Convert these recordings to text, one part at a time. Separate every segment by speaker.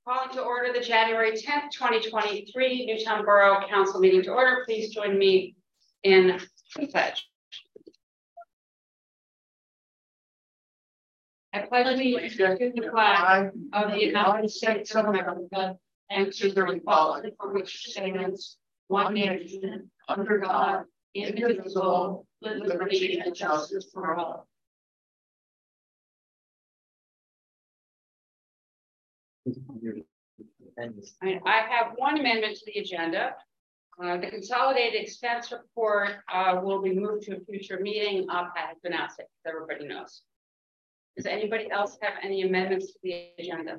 Speaker 1: Calling to order the January 10th, 2023 Newtown Borough Council meeting to order. Please join me in the pledge. I pledge allegiance to the flag of the United States of America and to the republic for which it stands, one nation, under God, indivisible, with liberty and justice for all. I have one amendment to the agenda. The consolidated expense report will be moved to a future meeting. I have been asked it, everybody knows. Does anybody else have any amendments to the agenda?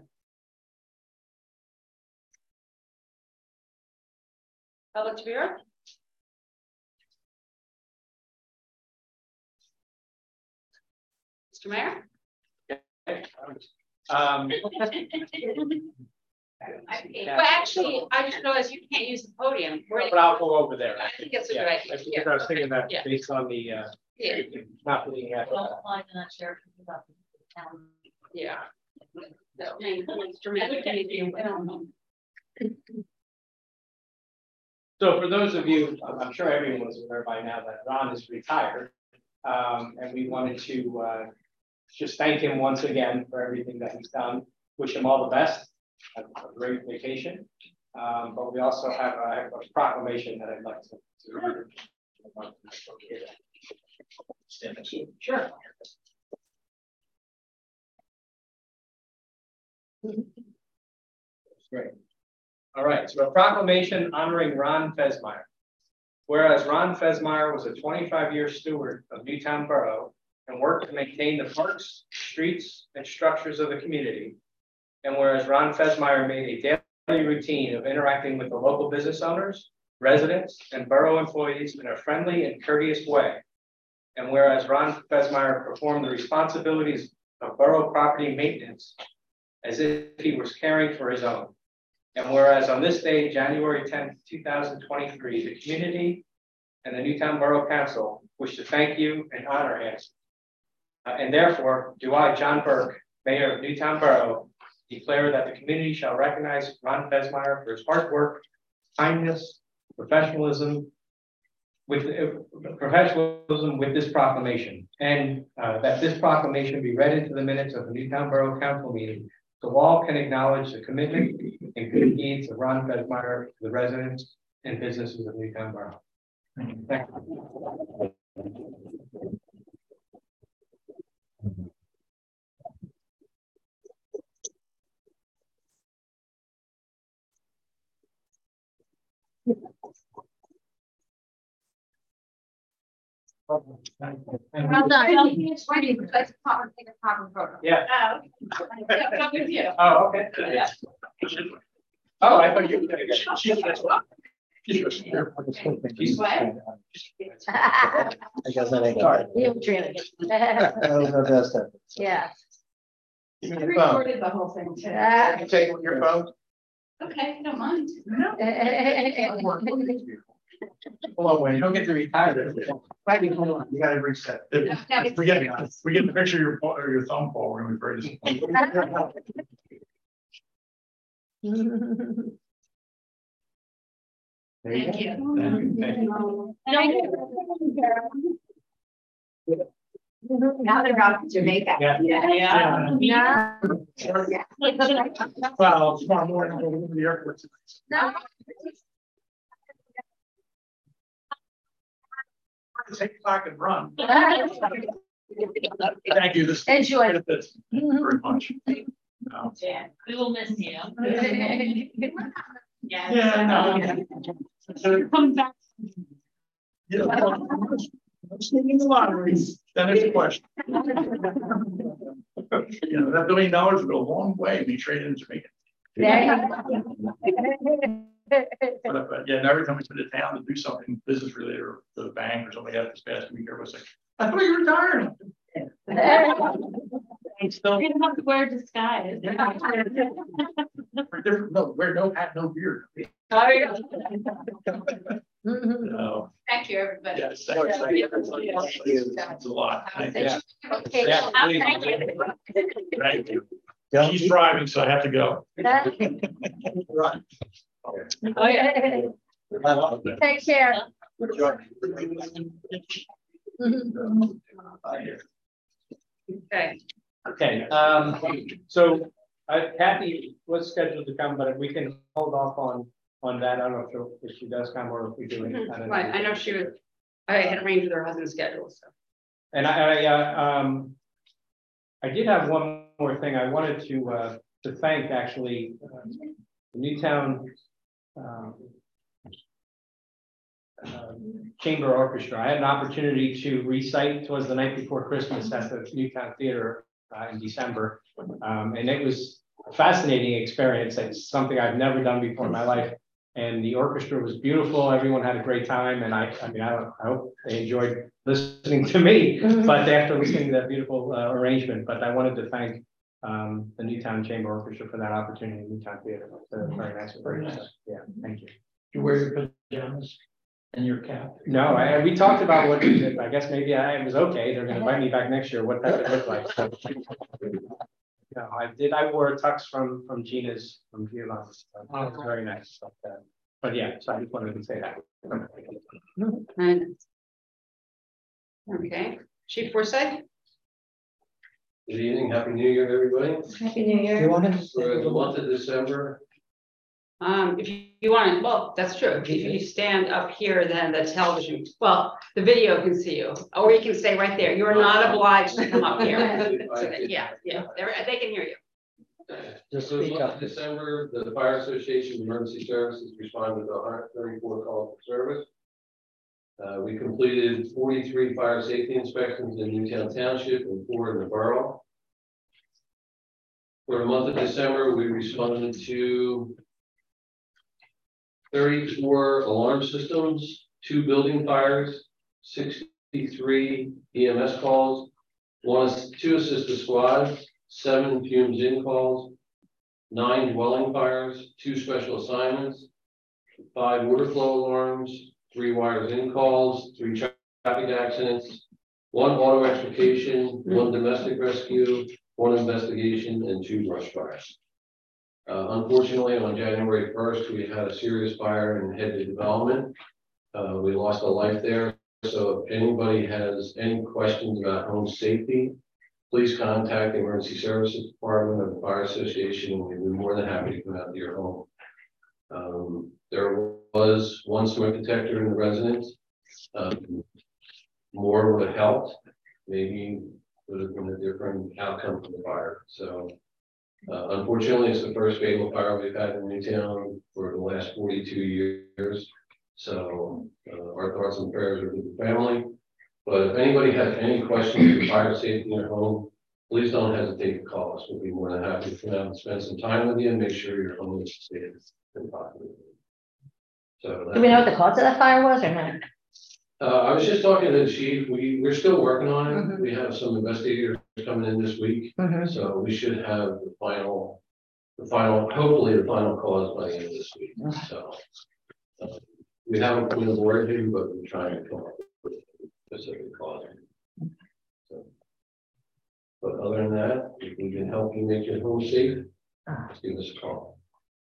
Speaker 1: Public Bureau? Mr. Mayor? Well, actually, I just realized you can't use the podium.
Speaker 2: But I'll go over there.
Speaker 1: I think it's a good idea.
Speaker 2: I was thinking that based on the not being at
Speaker 1: Yeah.
Speaker 2: So for those of you, I'm sure everyone was aware by now that Ron is retired. And we wanted to just thank him once again for everything that he's done. Wish him all the best. Have a great vacation. But we also have a proclamation that I'd like to read. Sure. Great. All right, so a proclamation honoring Ron Fesmeyer. Whereas Ron Fesmeyer was a 25-year steward of Newtown Borough and worked to maintain the parks, streets, and structures of the community. And whereas Ron Fesmeyer made a daily routine of interacting with the local business owners, residents, and borough employees in a friendly and courteous way. And whereas Ron Fesmeyer performed the responsibilities of borough property maintenance as if he was caring for his own. And whereas on this day, January 10th, 2023, the community and the Newtown Borough Council wish to thank you and honor him. And therefore, do I, John Burke, Mayor of Newtown Borough, declare that the community shall recognize Ron Fesmeyer for his hard work, kindness, professionalism with this proclamation, and that this proclamation be read into the minutes of the Newtown Borough Council meeting, so all can acknowledge the commitment and good deeds of Ron Fesmeyer to the residents and businesses of Newtown Borough. Thank you.
Speaker 3: Well done. It's ready. Let's take a proper photo.
Speaker 2: Yeah.
Speaker 1: Come with you.
Speaker 2: Oh, okay.
Speaker 1: Yeah.
Speaker 2: Oh, I thought you were going to
Speaker 1: What?
Speaker 4: I guess that ain't hard.
Speaker 3: Yeah.
Speaker 1: I recorded the whole thing too.
Speaker 2: You take your phone.
Speaker 1: Okay, don't mind.
Speaker 2: Hold on, Wayne. You don't get to retire.
Speaker 4: You gotta reset.
Speaker 5: Forget me. We get the picture of your thumb fall. We're gonna be very disappointed.
Speaker 1: Thank you.
Speaker 5: Thank you.
Speaker 3: Now they're out to Jamaica.
Speaker 1: Yeah.
Speaker 5: Well, tomorrow morning we'll go to the airport.
Speaker 3: No.
Speaker 5: Take back and run. Thank you. This
Speaker 3: Enjoy.
Speaker 5: this very much. No.
Speaker 1: Yeah, we will miss you.
Speaker 5: Yeah.
Speaker 1: Come back.
Speaker 5: Yeah. In the lottery, then it's a question. That $1 billion would go a long way to be traded in Jamaica. But yeah, and every time we put it down to do something business related or to the bank or something like that this past week, everyone's like, I thought you retired.
Speaker 1: Still, you don't have to wear a disguise.
Speaker 5: No, wear no hat, no beard. No.
Speaker 1: Thank you, everybody.
Speaker 5: Yes, thank you. It's a lot. Thank you.
Speaker 1: Okay.
Speaker 5: Yeah, please. Thank you. She's driving, so I have to go.
Speaker 4: Right.
Speaker 1: Oh, yeah.
Speaker 3: Take care.
Speaker 1: Okay.
Speaker 2: Okay, so Kathy was scheduled to come, but we can hold off on that. I don't know if she does come or if we do it.
Speaker 1: Right, I know she would, I had arranged with her husband's schedule, so.
Speaker 2: And I did have one more thing. I wanted to thank actually the Newtown Chamber Orchestra. I had an opportunity to recite. It was the night before Christmas at the Newtown Theater in December, and it was a fascinating experience. It's something I've never done before in my life. And the orchestra was beautiful. Everyone had a great time, and I hope they enjoyed listening to me. But after listening to that beautiful arrangement, but I wanted to thank the Newtown Chamber Orchestra for that opportunity in Newtown Theater. It's very nice. Very nice. Yeah, thank you.
Speaker 5: You wear your pajamas and your cap.
Speaker 2: No, we talked about what I guess maybe I was okay. They're going to invite me back next year. What that would look like. So, no, I did. I wore a tux from Gina's from Vietnam. So it was very nice. But yeah, so I just wanted to say that.
Speaker 1: And okay, Chief Forsyth.
Speaker 6: Good evening, Happy New Year, everybody.
Speaker 3: Happy New Year.
Speaker 4: You want to?
Speaker 6: For the month of December,
Speaker 1: If you want to, well, that's true. If you stand up here, then the television, well, the video can see you, or you can stay right there. You are not obliged to come up here. Yeah, they can hear you.
Speaker 4: Just
Speaker 6: so the
Speaker 4: speak
Speaker 6: month
Speaker 4: up.
Speaker 6: of December, the Fire Association of Emergency Services responded to 134 calls for service. We completed 43 fire safety inspections in Newtown Township and 4 in the borough. For the month of December, we responded to 34 alarm systems, 2 building fires, 63 EMS calls, 2 assisted squads, 7 fumes in calls, 9 dwelling fires, 2 special assignments, 5 water flow alarms, 3 wires in calls, 3 traffic accidents, 1 auto extrication, 1 domestic rescue, 1 investigation, and 2 brush fires. Unfortunately, on January 1st, we had a serious fire in Headley Development. We lost a life there. So if anybody has any questions about home safety, please contact the Emergency Services Department of the Fire Association, and we'd be more than happy to come out to your home. There was 1 smoke detector in the residence. More would have helped. Maybe would have been a different outcome from the fire. So unfortunately, it's the first fatal fire we've had in Newtown for the last 42 years. So our thoughts and prayers are with the family. But if anybody has any questions for fire safety in your home, please don't hesitate to call us. We'll be more than happy to come out and spend some time with you and make sure your home is safe and popular. So
Speaker 3: Do we know what the cause of the fire was or not?
Speaker 6: I was just talking to the chief. We're still working on it. We have some investigators coming in this week, so we should have the final, hopefully the final cause by the end of this week. So we haven't put in the word here, but we're trying to come up with a specific cause. So, but other than that, if we can help you make your home safe, just give us a call.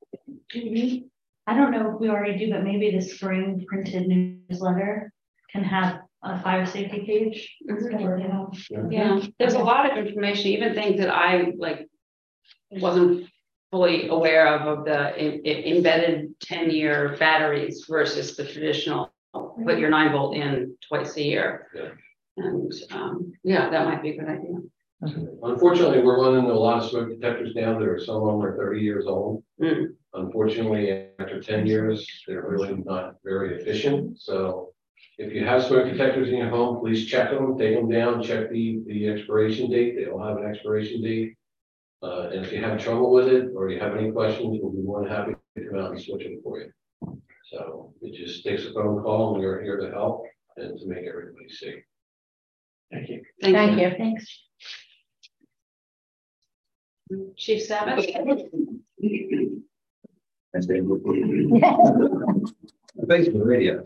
Speaker 7: I don't know if we already do, but maybe the spring printed newsletter can have a fire safety page.
Speaker 1: Yeah, there's a lot of information, even things that I wasn't fully aware of the embedded 10-year batteries versus the traditional put your 9-volt in twice a year.
Speaker 6: Yeah.
Speaker 1: And yeah, that might be a good idea.
Speaker 6: Unfortunately, we're running a lot of smoke detectors now. There are some of them are 30 years old. Unfortunately, after 10 years, they're really not very efficient. So if you have smoke detectors in your home, please check them, take them down, check the expiration date. They all have an expiration date. And if you have trouble with it or you have any questions, we'll be more than happy to come out and switch it for you. So it just takes a phone call and we're here to help and to make everybody safe.
Speaker 5: Thank you.
Speaker 1: Thank you.
Speaker 3: Thanks.
Speaker 1: Chief Savage.
Speaker 4: Thanks for the radio.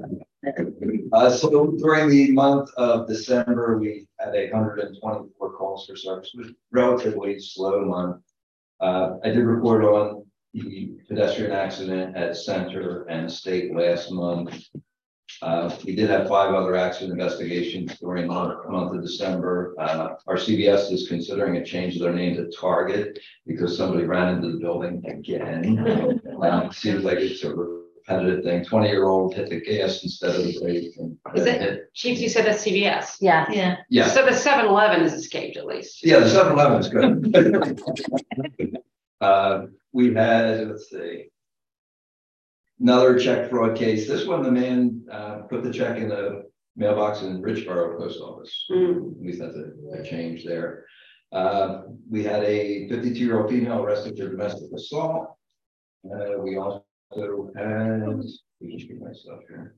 Speaker 4: So during the month of December, we had 124 calls calls for service. It was relatively slow month. I did report on the pedestrian accident at Center and State last month. We did have 5 other accident investigations during the month of December. Our CVS is considering a change of their name to Target because somebody ran into the building again. Seems like it's a repetitive thing. 20-year-old hit the gas instead of the brake.
Speaker 1: Is it, Chief, you said that's CVS?
Speaker 3: Yeah.
Speaker 7: Yeah.
Speaker 4: Yeah,
Speaker 1: So the 7-Eleven has escaped at least.
Speaker 4: yeah, the 7-Eleven is good. We had, let's see, another check fraud case. This one, the man put the check in the mailbox in Richboro Post Office.
Speaker 1: Mm.
Speaker 4: At least that's a change there. We had a 52-year-old female arrested for domestic assault. We also had, let me just get my stuff here.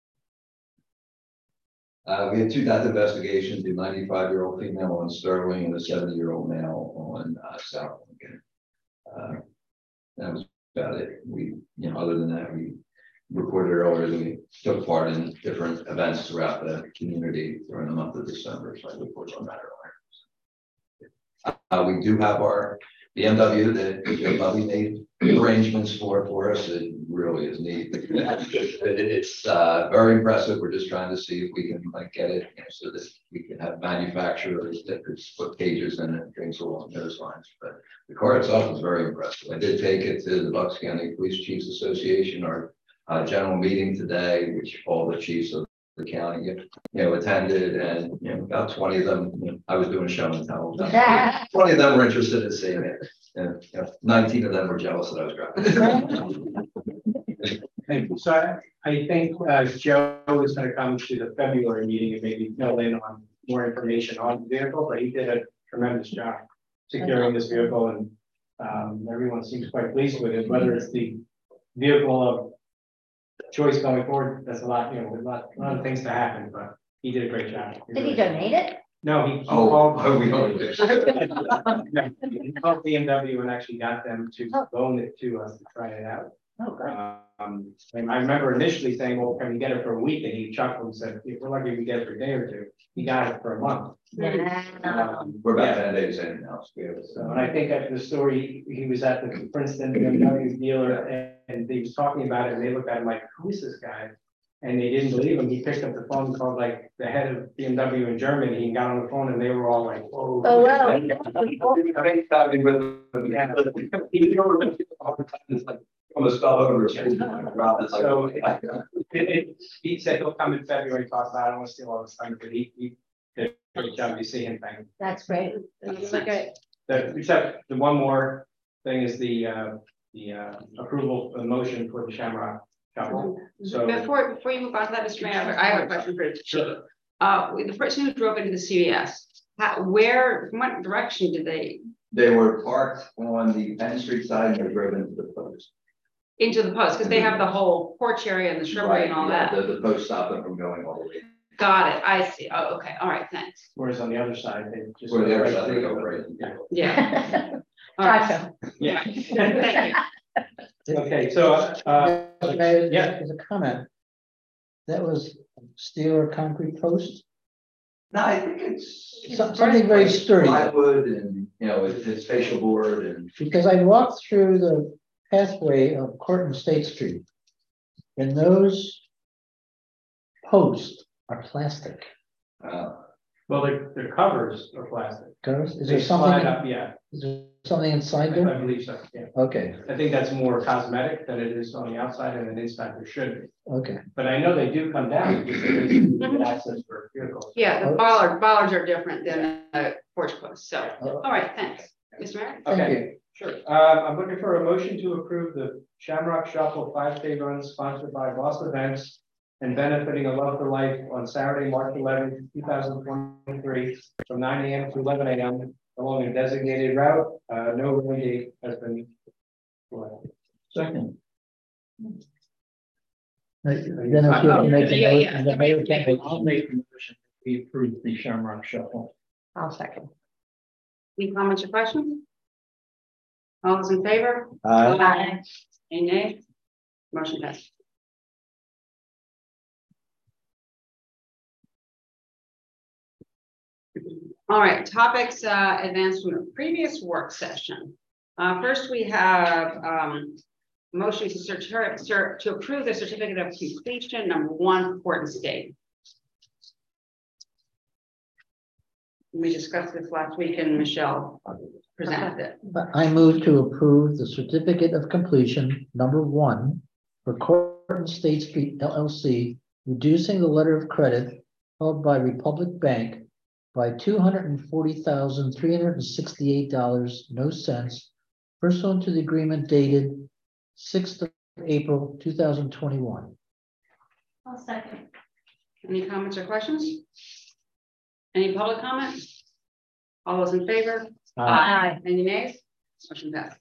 Speaker 4: We had 2 death investigations, a 95-year-old female on Sterling and a 70-year-old male on South Lincoln. That was about it. We, other than that, we reported earlier that we took part in different events throughout the community during the month of December. So I reported on that earlier. We do have our BMW that Joe Bubby made arrangements for us. It really is neat. It's very impressive. We're just trying to see if we can get it so that we can have manufacturers that could put cages in it and things along those lines. But the car itself is very impressive. I did take it to the Bucks County Police Chiefs Association, our general meeting today, which all the chiefs of the county, attended, and about 20 of them, I was doing show and tell. 20 of them were interested in seeing it, and 19 of them were jealous that I was driving.
Speaker 2: So I think Joe is going to come to the February meeting and maybe fill in on more information on the vehicle, but he did a tremendous job securing this vehicle, and everyone seems quite pleased with it. Whether it's the vehicle of choice going forward, that's a lot, a lot of things to happen, but he did a great job.
Speaker 3: Did he donate it?
Speaker 2: No, he
Speaker 4: Oh,
Speaker 2: called.
Speaker 4: we don't do.
Speaker 2: He called BMW and actually got them to loan it to us to try it out.
Speaker 3: Oh, good.
Speaker 2: And I remember initially saying, well, can we get it for a week? And he chuckled and said, if we're lucky, we get it for a day or 2. He got it for a month.
Speaker 4: We're about 10 days in now.
Speaker 2: So, and I think after the story, he was at the Princeton BMW dealer and he was talking about it and they looked at him like, who is this guy? And they didn't believe him. He picked up the phone and called like the head of BMW in Germany. He got on the phone and they were all like, whoa.
Speaker 3: Oh, wow.
Speaker 4: Almost fell over.
Speaker 2: So he said he'll come in February and talk about it. I don't want to steal all his thunder, but he did a great job. You see him, thank you.
Speaker 3: That's great.
Speaker 1: That's okay.
Speaker 2: Except the one more thing is the approval, the motion for the Shamrock Shuffle. So
Speaker 1: Before you move on to that, Mr. Mayor, I have a question for the chief.
Speaker 2: Sure.
Speaker 1: The person who drove into the CVS, from what direction did they?
Speaker 4: They were parked on the Penn Street side and they drove into the post.
Speaker 1: Into the post, because they have the whole porch area and the shrubbery and all that.
Speaker 4: The post stopped them from going all the way.
Speaker 1: Got it. I see. Oh, okay. All right. Thanks.
Speaker 2: whereas on the other side, they just.
Speaker 4: Or the other side, they go right.
Speaker 1: Yeah. All right.
Speaker 3: Gotcha.
Speaker 2: Yeah.
Speaker 1: Thank you.
Speaker 2: Okay, so, yeah.
Speaker 8: There's a comment. That was steel or concrete post?
Speaker 4: No, I think it's
Speaker 8: Something very sturdy.
Speaker 4: plywood and, it's facial board and.
Speaker 8: Because I walked through the pathway of Court and State Street. And those posts are plastic.
Speaker 2: Well, the covers are plastic.
Speaker 8: Is
Speaker 2: They
Speaker 8: there
Speaker 2: slide
Speaker 8: something,
Speaker 2: up, yeah,
Speaker 8: is there something inside
Speaker 2: I
Speaker 8: there?
Speaker 2: believe so, yeah.
Speaker 8: Okay,
Speaker 2: I think that's more cosmetic than it is on the outside, and then inside there should be.
Speaker 8: okay.
Speaker 2: But I know they do come down because there is good access for vehicles.
Speaker 1: Yeah, the bollards are different than porch posts. So,
Speaker 8: Oh.
Speaker 1: all right, thanks. Mr. Mayor?
Speaker 8: Thank
Speaker 2: Okay, sure. I'm looking for a motion to approve the Shamrock Shuffle 5K run sponsored by Boss Events and benefiting A Love for Life on Saturday, March 11th, 2023, from 9 a.m. to 11 a.m. along a designated route. No rain date has been.
Speaker 8: Second. Then if you can make a
Speaker 1: Yeah,
Speaker 8: motion, the mayor can make-
Speaker 5: I'll make the motion. We approve the Shamrock Shuffle.
Speaker 3: I'll second.
Speaker 1: Any comments or questions? All those in favor?
Speaker 3: Aye.
Speaker 1: Any nay? Motion passed. All right, topics advanced from the previous work session. First, we have motion to approve the certificate of completion #1 for Portland State. We discussed this last week and Michelle presented it.
Speaker 8: I move to approve the certificate of completion #1 for Cortland State Street LLC, reducing the letter of credit held by Republic Bank by $240,368, no cents, pursuant to the agreement dated 6th of April, 2021.
Speaker 7: I'll second.
Speaker 1: Any comments or questions? Any public comment? All those in favor?
Speaker 7: Aye.
Speaker 1: Any nays? Motion passes.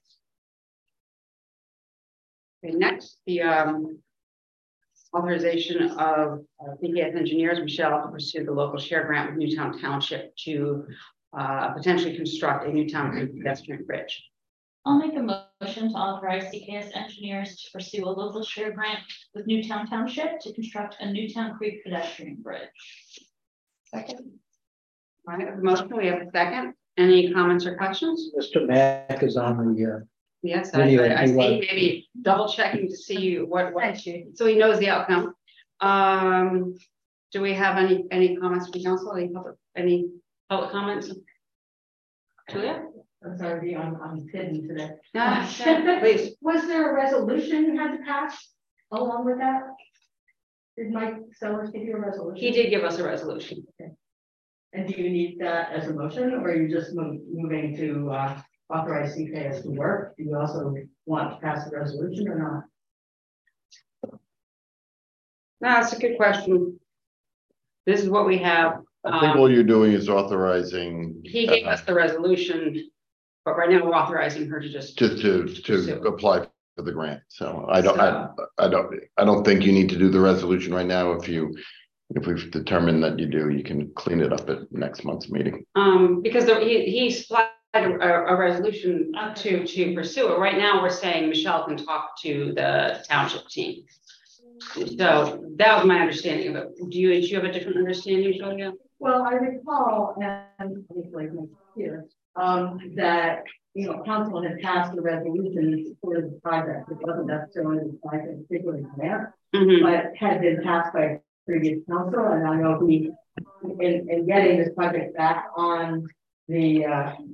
Speaker 1: Okay, next, the authorization of PKS engineers, Michelle, to pursue the local share grant with Newtown Township to potentially construct a Newtown pedestrian bridge.
Speaker 7: I'll make a motion to authorize CKS engineers to pursue a local share grant with Newtown Township to construct a Newtown Creek pedestrian bridge.
Speaker 1: Second. All right, motion, we have a second. Any comments or questions?
Speaker 8: Mr. Mack is on the
Speaker 1: Yes,
Speaker 8: Video,
Speaker 1: I see,
Speaker 8: you want-
Speaker 1: maybe double checking to see what, so he knows the outcome. Do we have any comments from council, any public comments? Julia?
Speaker 9: I'm sorry, I'm hidden today.
Speaker 1: No, please.
Speaker 9: Was there a resolution you had to pass along with that? Did Mike Sellers give you a resolution?
Speaker 1: He did give us a resolution.
Speaker 9: And do you need that as a motion, or are you just moving to authorize CKS to work? Do you also want to pass the resolution or not?
Speaker 1: No, that's a good question. This is what we have.
Speaker 10: I think all you're doing is authorizing.
Speaker 1: He gave us the resolution, but right now we're authorizing her to just.
Speaker 10: To apply for the grant. So I don't think you need to do the resolution right now. If we've determined that you do, you can clean it up at next month's meeting.
Speaker 1: Because he supplied a resolution to pursue it. Right now, we're saying Michelle can talk to the township team. So that was my understanding of it. Do you have a different understanding, Julia?
Speaker 9: Well, I recall, and here, that council had passed a resolution for the project. It wasn't necessarily like a particular grant, but had been passed by previous council, and I know he, in getting this project back on the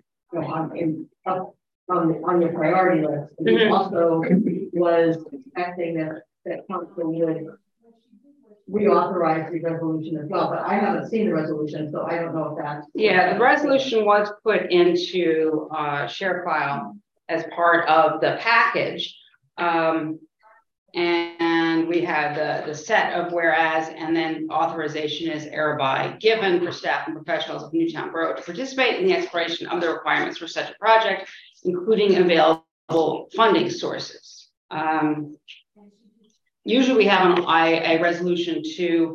Speaker 9: on your priority list, he also was expecting that council would reauthorize the resolution as well. But I haven't seen the resolution, so I don't know if that's.
Speaker 1: Yeah, the resolution was put into share file as part of the package. And we had the set of whereas, and then authorization is hereby given for staff and professionals of Newtown Borough to participate in the exploration of the requirements for such a project, including available funding sources. Usually we have a resolution to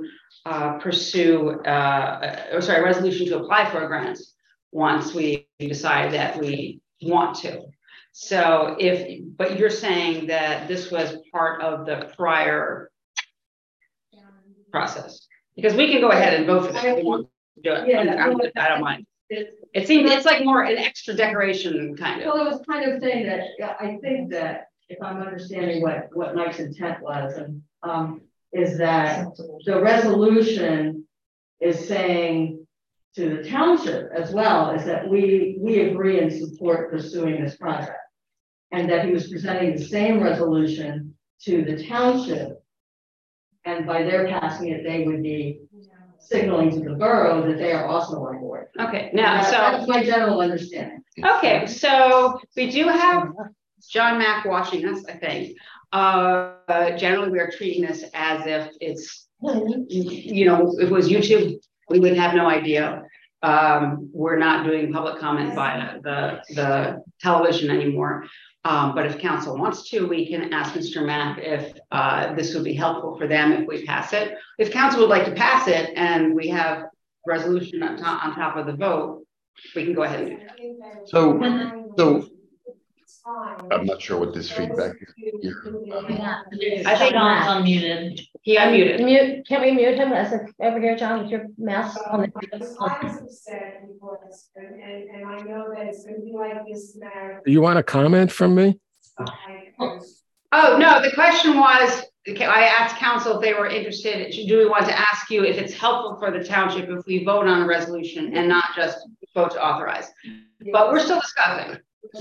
Speaker 1: resolution to apply for a grant once we decide that we want to. So but you're saying that this was part of the prior process, because we can go ahead and vote for this if we want to do it. Yeah, I don't mind. It seems it's like more an extra decoration kind of.
Speaker 9: Well, it was kind of saying that I think that if I'm understanding what Mike's intent was, and is that the resolution is saying to the township as well, is that we agree and support pursuing this project. And that he was presenting the same resolution to the township. And by their passing it, they would be signaling to the borough that they are also on board.
Speaker 1: Okay, now,
Speaker 9: that's my general understanding.
Speaker 1: Okay, so we do have John Mack watching us, I think. Generally, we are treating this as if it's, if it was YouTube, we would have no idea. We're not doing public comment via the television anymore. But if council wants to, we can ask Mr. Mack if this would be helpful for them if we pass it. If council would like to pass it and we have resolution on top of the vote, we can go ahead and do that.
Speaker 10: So I'm not sure what this feedback is here.
Speaker 1: I think
Speaker 7: John's unmuted.
Speaker 1: he unmuted.
Speaker 3: Mute, can we mute him as over here, John, with your mask on?
Speaker 11: I was upset before this, and I know that it's gonna be like this now.
Speaker 12: You want a comment from me?
Speaker 1: Oh, no, the question was, I asked council if they were interested, do we want to ask you if it's helpful for the township if we vote on a resolution and not just vote to authorize? But we're still discussing.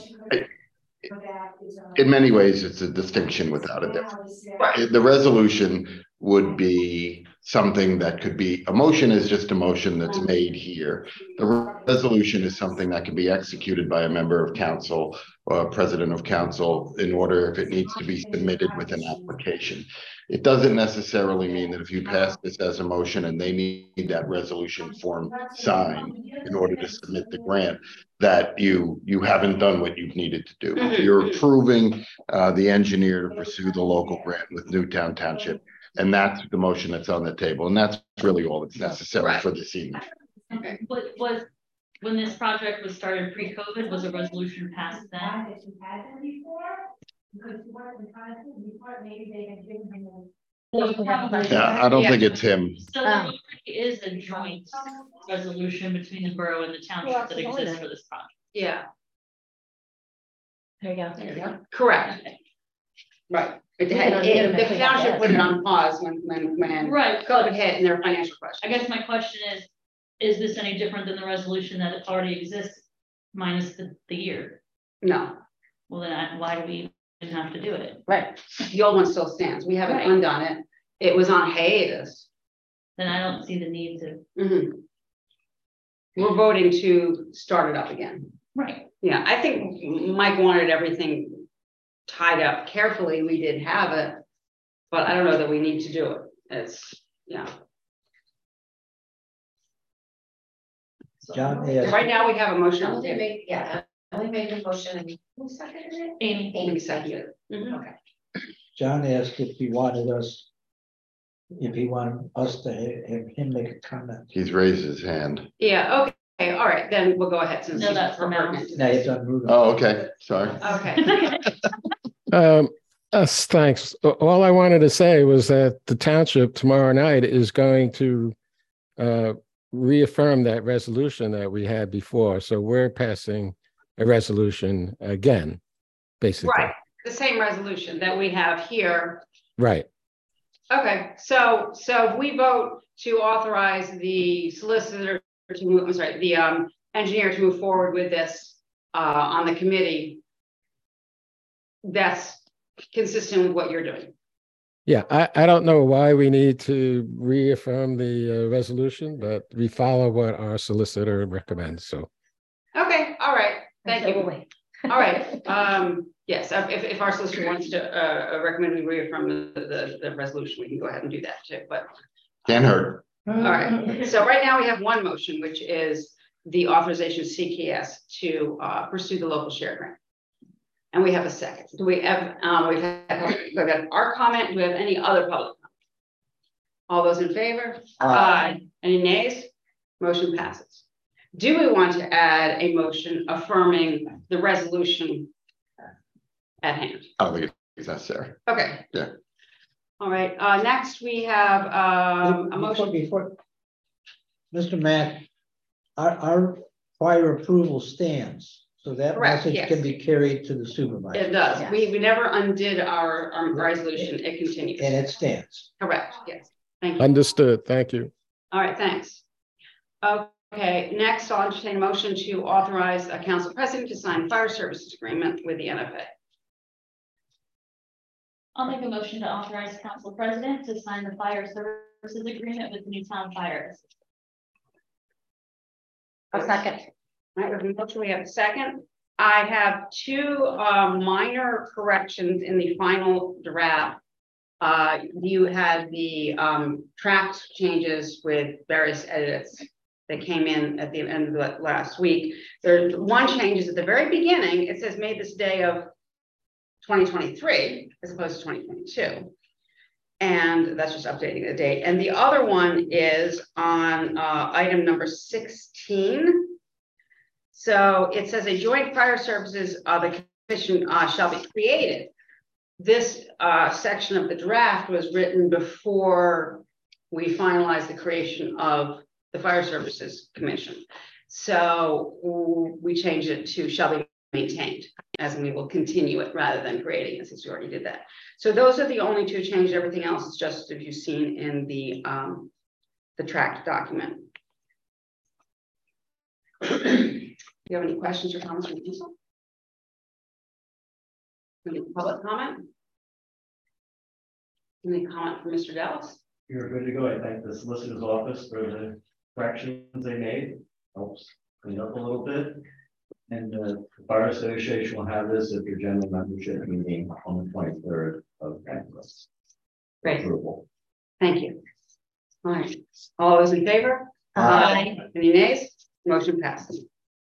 Speaker 10: In many ways, it's a distinction without a difference. The resolution would be something that could be, a motion is just a motion that's made here. The resolution is something that can be executed by a member of council or president of council in order if it needs to be submitted with an application. It doesn't necessarily mean that if you pass this as a motion and they need that resolution form signed in order to submit the grant, that you haven't done what you've needed to do. You're approving the engineer to pursue the local grant with Newtown Township. And that's the motion that's on the table. And that's really all that's necessary for this evening.
Speaker 7: Okay. But when this project was started pre-COVID, was a resolution passed then?
Speaker 10: Yeah, I don't think it's him.
Speaker 7: So there already is a joint resolution between the borough and the township that exists for this project.
Speaker 1: Yeah.
Speaker 3: There you go.
Speaker 1: There you go. Correct. Right. The township put it on pause when
Speaker 7: right.
Speaker 1: COVID hit and their financial question.
Speaker 7: I guess my question is this any different than the resolution that already exists minus the year?
Speaker 1: No.
Speaker 7: Well, then why do we even have to do it?
Speaker 1: Right. The old one still stands. We haven't undone it. It was on hiatus.
Speaker 7: Then I don't see the need to.
Speaker 1: We're voting to start it up again.
Speaker 7: Right.
Speaker 1: Yeah, I think Mike wanted everything tied up carefully. We did have it, but I don't know that we need to do it. It's, yeah.
Speaker 8: John,
Speaker 1: right now we have a motion.
Speaker 3: I only made the motion and who seconded it?
Speaker 1: Amy seconded it.
Speaker 3: Okay.
Speaker 8: John asked if he wanted us to have him make a comment.
Speaker 10: He's raised his hand.
Speaker 1: Yeah, okay, all right, then we'll go ahead since
Speaker 7: no, that's for now.
Speaker 8: Now you have to unmute him.
Speaker 10: Oh, okay, sorry.
Speaker 1: Okay.
Speaker 12: Thanks. All I wanted to say was that the township tomorrow night is going to reaffirm that resolution that we had before. So we're passing a resolution again, basically.
Speaker 1: Right, the same resolution that we have here.
Speaker 12: Right.
Speaker 1: Okay, so if we vote to authorize the solicitor to move, I'm sorry, the engineer to move forward with this on the committee, that's consistent with what you're doing.
Speaker 12: Yeah, I don't know why we need to reaffirm the resolution, but we follow what our solicitor recommends. So.
Speaker 1: Okay, all right, thank you. All right, yes, if our solicitor wants to recommend we reaffirm the resolution, we can go ahead and do that too, but.
Speaker 10: Can't hurt.
Speaker 1: All right, so right now we have one motion, which is the authorization of CKS to pursue the local share grant. And we have a second. Do we have, we've had our comment. Do we have any other public comment? All those in favor? Aye. Any nays? Motion passes. Do we want to add a motion affirming the resolution at hand?
Speaker 10: I don't think it's necessary.
Speaker 1: Okay.
Speaker 10: Yeah.
Speaker 1: All right. Next we have a motion.
Speaker 8: Before Mr. Mack, our prior approval stands. So that
Speaker 1: Correct,
Speaker 8: message
Speaker 1: yes.
Speaker 8: can be carried to the supervisor.
Speaker 1: It does.
Speaker 3: Yes.
Speaker 1: We never undid our resolution. It continues.
Speaker 8: And it stands.
Speaker 1: Correct. Yes. Thank you.
Speaker 12: Understood. Thank you.
Speaker 1: All right. Thanks. Okay. Next, I'll entertain a motion to authorize a council president to sign fire services agreement with the NFA.
Speaker 7: I'll make a motion to authorize council president to sign the fire services agreement with Newtown Fire.
Speaker 3: A second.
Speaker 1: All right, we have a motion, we have a second. I have two minor corrections in the final draft. You had the track changes with various edits that came in at the end of last week. There's one change is at the very beginning. It says made this day of 2023 as opposed to 2022. And that's just updating the date. And the other one is on item number 16. So it says a joint fire services, the commission shall be created. This section of the draft was written before we finalized the creation of the Fire Services Commission. So we changed it to shall be maintained, as we will continue it rather than creating it, since we already did that. So those are the only two changes. Everything else is just as you've seen in the tract document. Do you have any questions or comments from Lisa? Any public comment? Any comment from Mr. Dallas?
Speaker 5: You're good to go. I thank the solicitor's office for the corrections they made. Helps clean up a little bit. And the Bar Association will have this at your general membership meeting on the 23rd of January.
Speaker 1: Great.
Speaker 5: Approval.
Speaker 1: Thank you. All right. All those in favor?
Speaker 7: Aye.
Speaker 1: Any nays? Motion passes.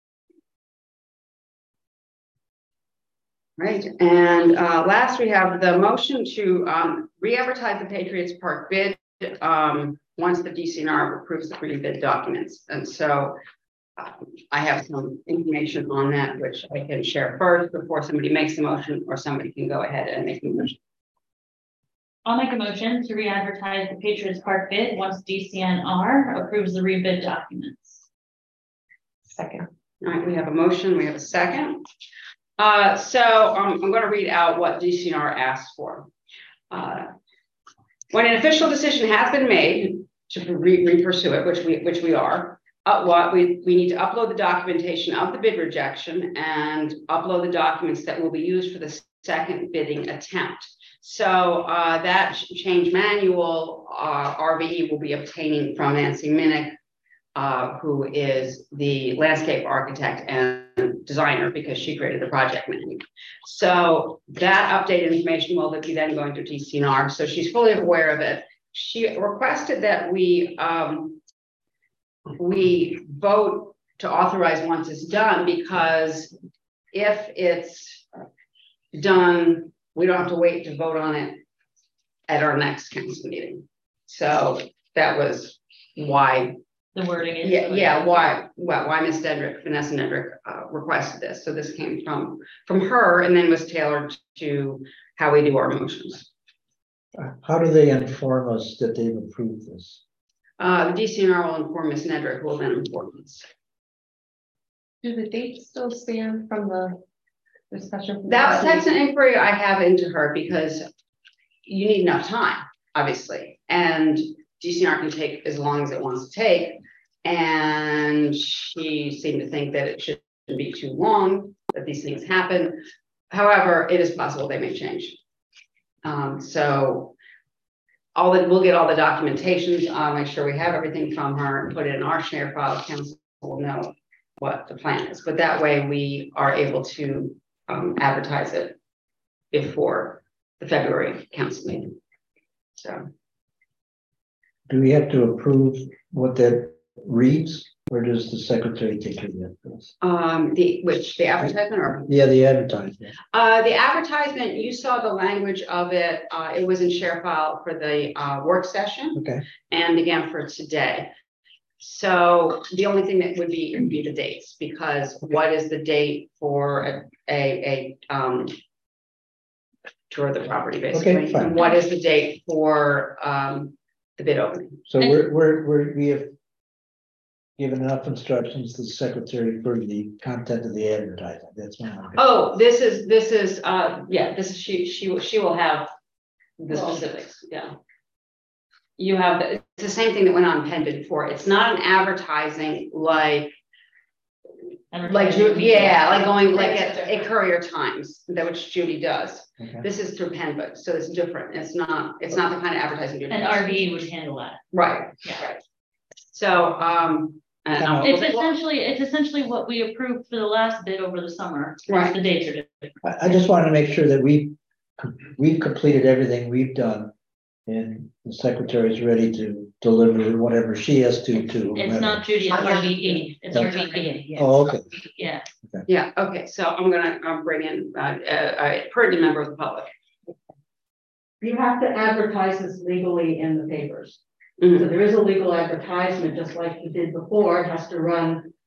Speaker 1: Right. And last, we have the motion to re-advertise the Patriots Park bid once the DCNR approves the pre-bid documents. And so I have some information on that, which I can share first before somebody makes the motion, or somebody can go ahead and make the motion.
Speaker 7: I'll make a motion to re-advertise the Patriots Park bid once DCNR approves the rebid documents.
Speaker 1: Second. All right, we have a motion, we have a second. I'm going to read out what DCNR asked for. When an official decision has been made to pursue it, which we are, we need to upload the documentation of the bid rejection and upload the documents that will be used for the second bidding attempt. So that change manual, RVE will be obtaining from Nancy Minnick, who is the landscape architect and designer, because she created the project manual. So that updated information will be then going to DCNR. So she's fully aware of it. She requested that we vote to authorize once it's done, because if it's done, we don't have to wait to vote on it at our next council meeting. So that was why
Speaker 7: the wording is.
Speaker 1: Why Vanessa Nedrick requested this. So this came from her, and then was tailored to how we do our motions.
Speaker 8: How do they inform us that they've approved this?
Speaker 1: The DCNR will inform Ms. Nedrick, who will then inform us.
Speaker 3: Do the dates still stand from the discussion?
Speaker 1: That's an inquiry I have into her, because you need enough time, obviously, and DCNR can take as long as it wants to take. And she seemed to think that it shouldn't be too long, that these things happen. However, it is possible they may change. So we'll get all the documentations, make sure we have everything from her, and put it in our share file. Council will know what the plan is, but that way we are able to advertise it before the February council meeting. So,
Speaker 8: do we have to approve what that reads, or does the secretary take care of that?
Speaker 1: The advertisement, or
Speaker 8: yeah, the advertisement.
Speaker 1: The advertisement, you saw the language of it. It was in share file for the work session.
Speaker 8: Okay.
Speaker 1: And again for today. So the only thing that would be the dates, because what is the date for a tour of the property, basically?
Speaker 8: Okay, fine.
Speaker 1: And what is the date for the bid opening?
Speaker 8: So we have given enough instructions to the secretary for the content of the advertising. That's my understanding.
Speaker 1: Oh, this is she will have the specifics. Yeah. You have it's the same thing that went on Penn before. It's not an advertising like going like at Courier Times, that which Judy does. Okay. This is through Penn, so it's different. It's not the kind of advertising Judy
Speaker 7: and
Speaker 1: does.
Speaker 7: RVE would handle that.
Speaker 1: Right. Yeah. Right. So
Speaker 7: it's essentially what we approved for the last bid over the summer.
Speaker 1: Right.
Speaker 7: The dates are different.
Speaker 8: I just want to make sure that we've completed everything we've done, and the secretary is ready to deliver whatever she has to.
Speaker 7: It's not Judy, it's RVE. It's RVE.
Speaker 8: Yeah. Oh, okay.
Speaker 7: Yeah.
Speaker 8: Okay.
Speaker 1: Yeah. Okay. So I'm gonna bring in a pertinent member of the public.
Speaker 9: You have to advertise this legally in the papers.
Speaker 1: Mm-hmm.
Speaker 9: So there is a legal advertisement, just like you did before. It has to run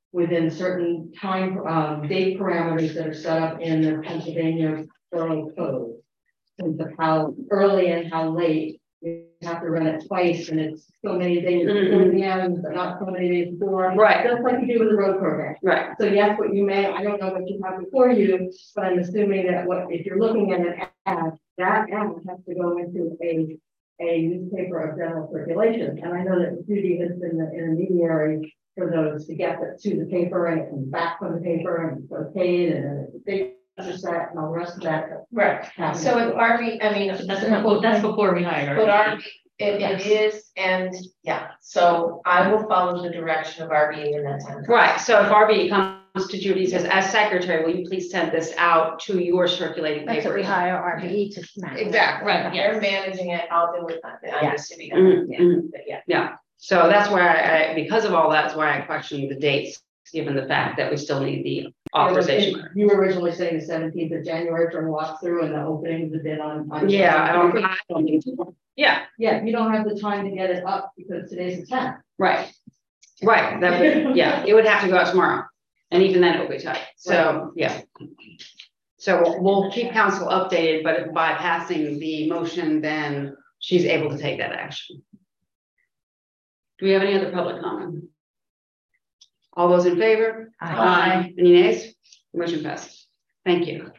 Speaker 9: within certain time, date parameters that are set up in the Pennsylvania Borough Code. Terms of how early and how late, you have to run it twice, and it's so many days before the end, but not so many days before.
Speaker 1: Right.
Speaker 9: Just like you do with the road program.
Speaker 1: Right.
Speaker 9: So yes, what you may, I don't know what you have before you, but I'm assuming that if you're looking at an ad, that ad has to go into a newspaper of general circulation. And I know that Judy has been the intermediary for those to get it to the paper, and it comes back from the paper, and it's paid, and they just that and all the rest of that.
Speaker 3: Right, so if RV, I mean,
Speaker 7: That's before we hire.
Speaker 3: but RV, it is, and yeah, so I will follow the direction of RV in that time.
Speaker 1: Right, so if RB comes to Judy and says, as secretary, will you please send this out to your circulating
Speaker 3: That's what we
Speaker 1: papers?
Speaker 3: hire
Speaker 7: RVE to smack.
Speaker 3: Exactly,
Speaker 1: Right,
Speaker 3: they're managing it, I'll do it, I'm
Speaker 7: Yes.
Speaker 3: assuming,
Speaker 1: Mhm,
Speaker 3: yeah.
Speaker 1: Yeah, so that's why because of all that's why I questioned the dates, given the fact that we still need the authorization.
Speaker 9: You were originally saying the 17th of January for a walkthrough, and the opening of the bid on.
Speaker 1: Yeah, I don't need to. Yeah,
Speaker 9: Yeah, you don't have the time to get it up because today's the 10th.
Speaker 1: right, right, that would, yeah, it would have to go out tomorrow, and even then it will be tight, so, yeah. So we'll keep council updated, but by passing the motion, then she's able to take that action. Do we have any other public comment? All those in favor?
Speaker 7: Aye.
Speaker 1: Any nays? Motion passes. Thank you.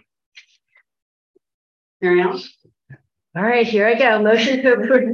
Speaker 1: Mary Ellen?
Speaker 13: All right, here I go. Motion to approve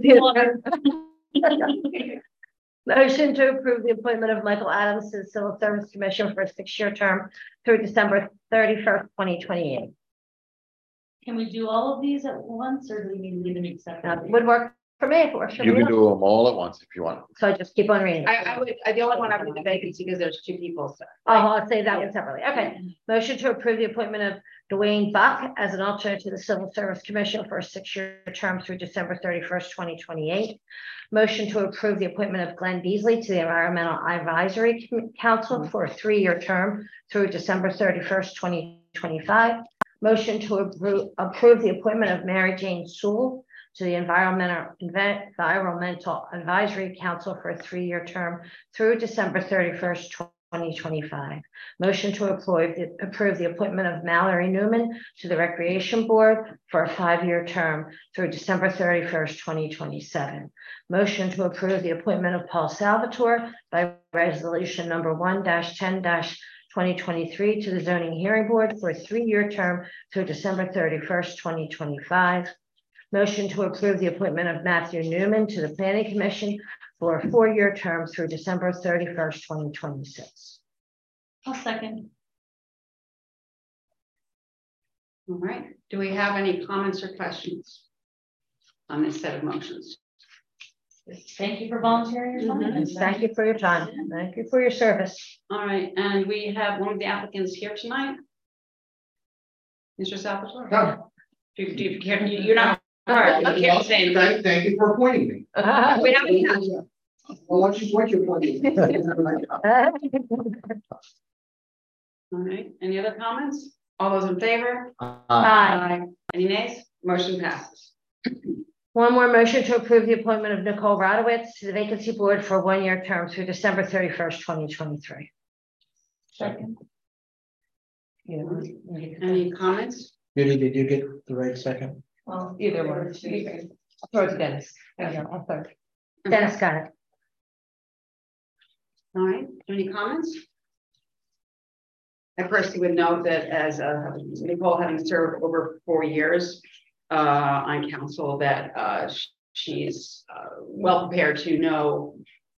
Speaker 13: motion to approve the appointment of Michael Adams to the Civil Service Commission for a 6-year term through December 31st, 2028.
Speaker 7: Can we do all of these at once, or do we need to leave them separate?
Speaker 13: Would work for me if it works for
Speaker 10: You can
Speaker 13: you.
Speaker 10: do them all at once if you want.
Speaker 13: So I just keep on reading.
Speaker 1: I would, the only one I would do vacancy because there's 2 people, so.
Speaker 13: Oh, I'll say that one separately. Okay. Motion to approve the appointment of Dwayne Buck as an alternate to the Civil Service Commission for a 6-year term through December 31st, 2028. Motion to approve the appointment of Glenn Beasley to the Environmental Advisory Council for a 3-year term through December 31st, 2025. Motion to approve the appointment of Mary Jane Sewell to the Environmental Advisory Council for a 3-year term through December 31st, 2025. Motion to approve the appointment of Mallory Newman to the Recreation Board for a 5-year term through December 31st, 2027. Motion to approve the appointment of Paul Salvatore by resolution number 1-10-2023 to the Zoning Hearing Board for a 3-year term through December 31st, 2025. Motion to approve the appointment of Matthew Newman to the Planning Commission for a 4-year term through December 31st, 2026.
Speaker 7: I'll second.
Speaker 1: All right, do we have any comments or questions on this set of motions?
Speaker 7: Thank you for volunteering your time.
Speaker 13: And thank you for your time. Thank you for your service.
Speaker 1: All right, and we have one of the applicants here tonight. Mr. Salvatore?
Speaker 10: No.
Speaker 1: You're not. All right, you can't say anything.
Speaker 10: Thank you for appointing me.
Speaker 1: We have.
Speaker 10: Well, what you're appointing me.
Speaker 1: All right, any other comments? All those in favor?
Speaker 13: Aye.
Speaker 1: Any nays? Motion passes.
Speaker 13: One more motion to approve the appointment of Nicole Radowitz to the Vacancy Board for a 1-year term through December 31st, 2023.
Speaker 7: Second.
Speaker 1: Any comments?
Speaker 8: Judy, did you get the right second?
Speaker 3: Well, either one.
Speaker 13: I'll throw it to Dennis. I'll throw it. Dennis got it.
Speaker 1: All right, any comments? I personally would note that as Nicole having served over 4 years on council, that she's well prepared to know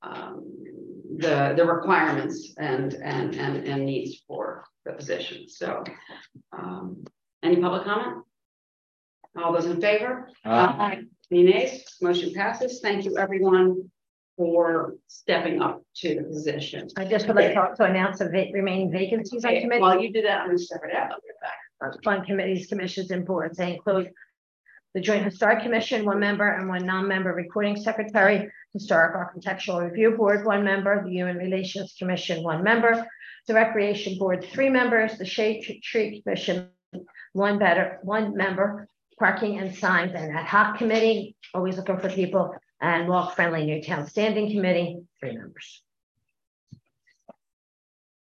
Speaker 1: the requirements and needs for the position. So any public comment? All those in favor? Aye. Any nays? Motion passes. Thank you, everyone, for stepping up to the position.
Speaker 13: I just would like to also announce the remaining vacancies on committee.
Speaker 1: While you do that, I'm going to separate out.
Speaker 13: On committees, commissions, and boards. They include the Joint Historic Commission, 1 member, and 1 non-member recording secretary. Historic Architectural Review Board, 1 member. The Human Relations Commission, 1 member. The Recreation Board, 3 members. The Shade Tree Commission, 1 member. Parking and Signs and Ad Hoc Committee, always looking for people, and Walk Friendly Newtown Standing Committee, 3 members.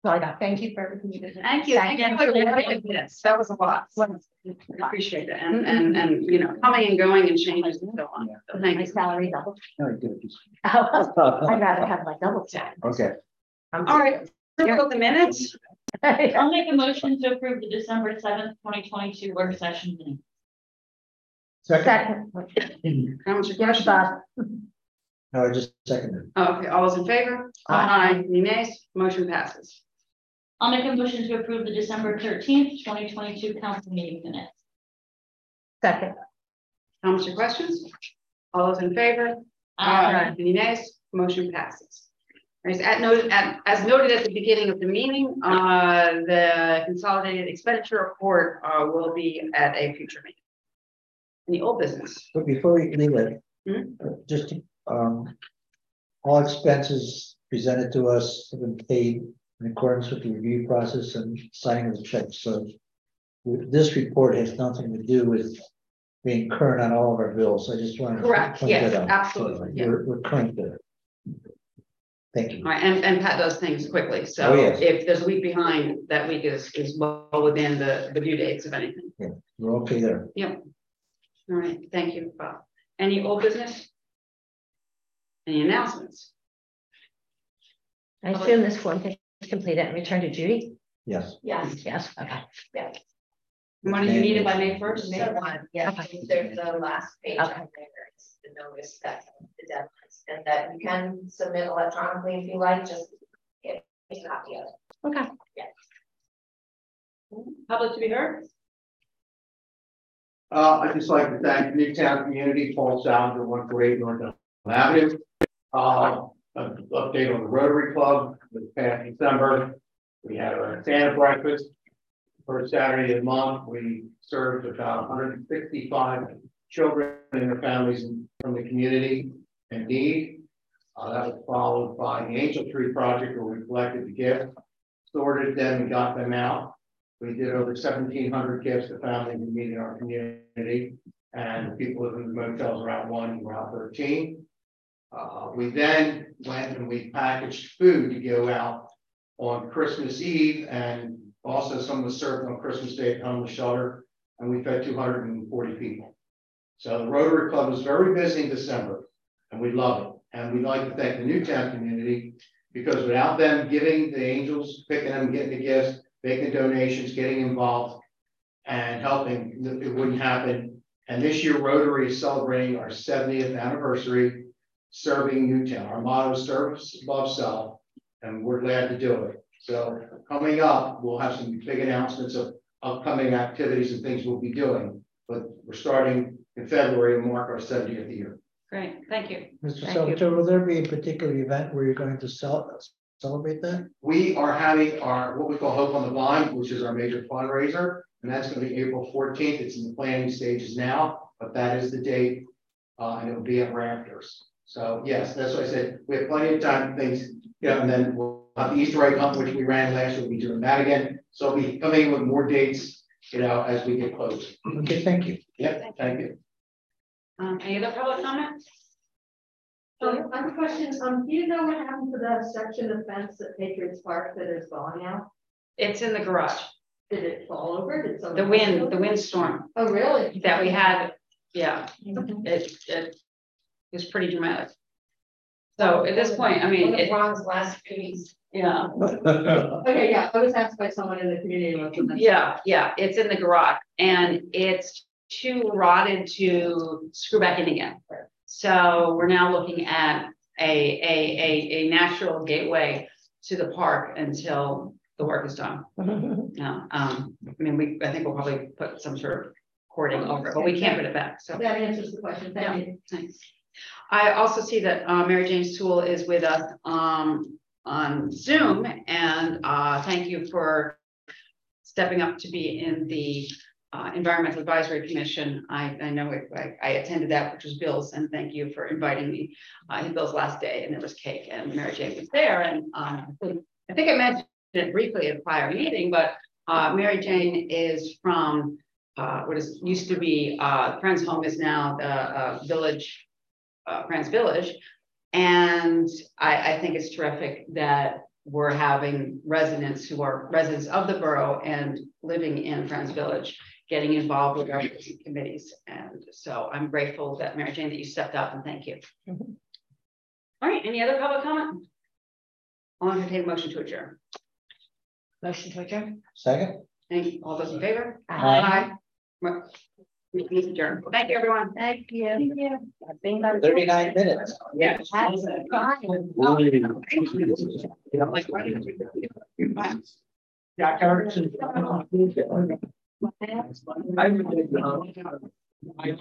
Speaker 13: So I got,
Speaker 3: Thank you for everything you did.
Speaker 1: Thank you. Thank you for doing this. That was a lot. Appreciate it. And, you know, coming and going and changes and so on. So thank
Speaker 13: my
Speaker 1: you.
Speaker 13: salary double.
Speaker 8: No, you did.
Speaker 13: I'd rather have my double check.
Speaker 8: Okay.
Speaker 1: All right. Approve the minutes.
Speaker 7: I'll make a motion to approve the December 7th, 2022 work session minutes.
Speaker 8: Second.
Speaker 1: Comments or questions?
Speaker 13: Bob.
Speaker 8: No, I just seconded.
Speaker 1: Okay, all those in favor?
Speaker 13: Aye.
Speaker 1: Any nays? Motion passes.
Speaker 7: I'll make a motion to approve the December 13th, 2022 council meeting minutes.
Speaker 13: Second.
Speaker 1: Comments or questions? All those in favor? Any nays? Motion passes. As noted at the beginning of the meeting, the consolidated expenditure report will be at a future meeting. Any old business?
Speaker 8: But before we leave it, just, all expenses presented to us have been paid in accordance with the review process and signing of the check. So this report has nothing to do with being current on all of our bills. I just wanted to
Speaker 1: Correct.
Speaker 8: point
Speaker 1: Yes,
Speaker 8: that out.
Speaker 1: absolutely.
Speaker 8: So
Speaker 1: Yeah.
Speaker 8: we're current there. Thank you.
Speaker 1: All right, and Pat does things quickly. So
Speaker 8: Oh, yes.
Speaker 1: if there's a week behind, that week is well within the due dates of anything.
Speaker 8: Yeah, we're okay there.
Speaker 1: Yep. All right, thank you, Bob. Any old business? Any announcements?
Speaker 13: I assume this form is completed and returned to Judy?
Speaker 8: Yes.
Speaker 3: Yes.
Speaker 13: Yes, okay.
Speaker 3: Yeah.
Speaker 1: When do you need it by May 1st?
Speaker 3: May 1, yeah,
Speaker 13: Okay.
Speaker 3: there's the last page on
Speaker 13: Okay.
Speaker 3: there, it's the notice that the deadlines, and that you can submit electronically if you like, just get a copy of it.
Speaker 13: Okay.
Speaker 1: Public to be heard?
Speaker 14: I'd just like to thank the Newtown community, Paul Salinger, 148 North Elm Avenue. An update on the Rotary Club this past December. We had a Santa breakfast. First Saturday of the month, we served about 165 children and their families from the community in need. That was followed by the Angel Tree Project, where we collected the gifts, sorted them, and got them out. We did over 1,700 gifts to families in need in our community, and the people living in the motels around 1, around 13. We then went and we packaged food to go out on Christmas Eve, and also some was served on Christmas Day at homeless shelter, and we fed 240 people. So the Rotary Club was very busy in December, and we love it. And we'd like to thank the Newtown community, because without them giving the angels, picking them, getting the gifts, making donations, getting involved, and helping, it wouldn't happen. And this year Rotary is celebrating our 70th anniversary serving Newtown. Our motto is service above self, and we're glad to do it. So coming up, we'll have some big announcements of upcoming activities and things we'll be doing, but we're starting in February to mark our 70th year.
Speaker 1: Great, thank you.
Speaker 8: Mr. Salvatore, will there be a particular event where you're going to celebrate that?
Speaker 14: We are having our, what we call Hope on the Vine, which is our major fundraiser, and that's going to be April 14th. It's in the planning stages now, but that is the date, and it will be at Rafters. So yes, that's what I said. We have plenty of time, things, and then we'll have the Easter egg hunt, which we ran last year. We'll be doing that again. So we'll be coming with more dates, as we get closer.
Speaker 8: Okay, thank you.
Speaker 14: Yep, thank you.
Speaker 1: Any other public comments?
Speaker 9: I have a question. Do you know what happened to that section of fence at Patriots Park that is gone now?
Speaker 1: It's in the garage.
Speaker 9: Did it fall over? Did
Speaker 1: The windstorm
Speaker 9: Oh, really?
Speaker 1: that we had, yeah, it was pretty dramatic. So at this point, I mean,
Speaker 3: One of Ron's last piece.
Speaker 1: yeah.
Speaker 9: Okay, yeah, I was asked by someone in the community.
Speaker 1: Yeah, it's in the garage and it's too rotted to screw back in again. So we're now looking at a natural gateway to the park until the work is done. No, I mean, I think we'll probably put some sort of cording over it, but we can't put it back. So
Speaker 9: That answers the question. Thank you.
Speaker 1: Thanks. I also see that Mary Jane Sewell is with us on Zoom, and thank you for stepping up to be in the Environmental Advisory Commission. I know I attended that, which was Bill's, and thank you for inviting me. Bill's last day, and there was cake, and Mary Jane was there, and I think I mentioned it briefly at a prior meeting, but Mary Jane is from what used to be Friends Home, is now the Village, Friends Village, and I think it's terrific that we're having residents who are residents of the borough and living in Friends Village getting involved with our committees. And so I'm grateful that Mary Jane, that you stepped up, and thank you. All right, any other public comment? I'll entertain a motion to adjourn.
Speaker 13: Motion to adjourn.
Speaker 8: Second?
Speaker 1: All those in favor?
Speaker 13: Aye.
Speaker 1: Meeting adjourned. Thank you, everyone.
Speaker 13: Thank you. Thank you.
Speaker 8: 39 minutes.
Speaker 1: Yeah.
Speaker 14: Jack Erickson.